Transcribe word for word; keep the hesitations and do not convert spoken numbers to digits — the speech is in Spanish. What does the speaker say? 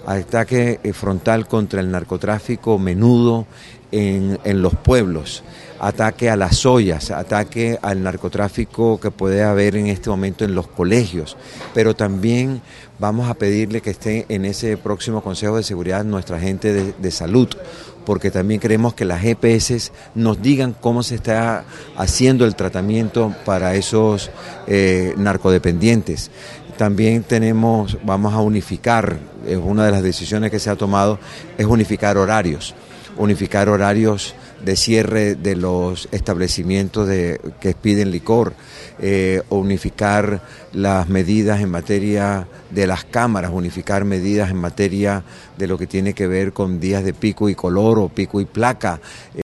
ataque frontal contra el narcotráfico menudo en, en los pueblos, ataque a las ollas, ataque al narcotráfico que puede haber en este momento en los colegios, pero también vamos a pedirle que esté en ese próximo Consejo de Seguridad nuestra gente de, de salud, porque también queremos que las E P S nos digan cómo se está haciendo el tratamiento para esos eh, narcodependientes. También tenemos, vamos a unificar, es una de las decisiones que se ha tomado, es unificar horarios, unificar horarios de cierre de los establecimientos de, que piden licor, eh, unificar las medidas en materia de las cámaras, unificar medidas en materia de lo que tiene que ver con días de pico y color o pico y placa.